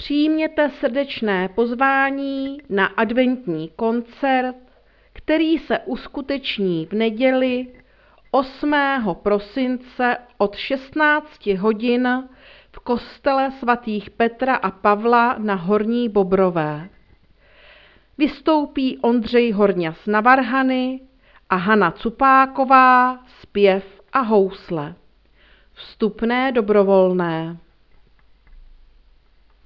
Přijměte srdečné pozvání na adventní koncert, který se uskuteční v neděli 8. prosince od 16 hodin v kostele svatých Petra a Pavla na Horní Bobrové. Vystoupí Ondřej Horňas na varhany a Hana Cupáková zpěv a housle. Vstupné dobrovolné.